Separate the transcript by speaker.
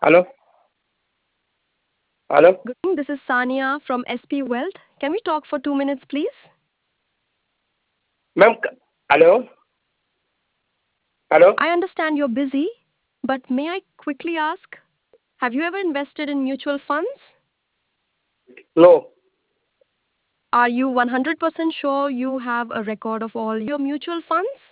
Speaker 1: Hello? Hello?
Speaker 2: Good morning. This is Sania from SP Wealth. Can we talk for 2 minutes, please?
Speaker 1: Ma'am, hello? Hello?
Speaker 2: I understand you're busy, but may I quickly ask, have you ever invested in mutual funds?
Speaker 1: No.
Speaker 2: Are you 100% sure you have a record of all your mutual funds?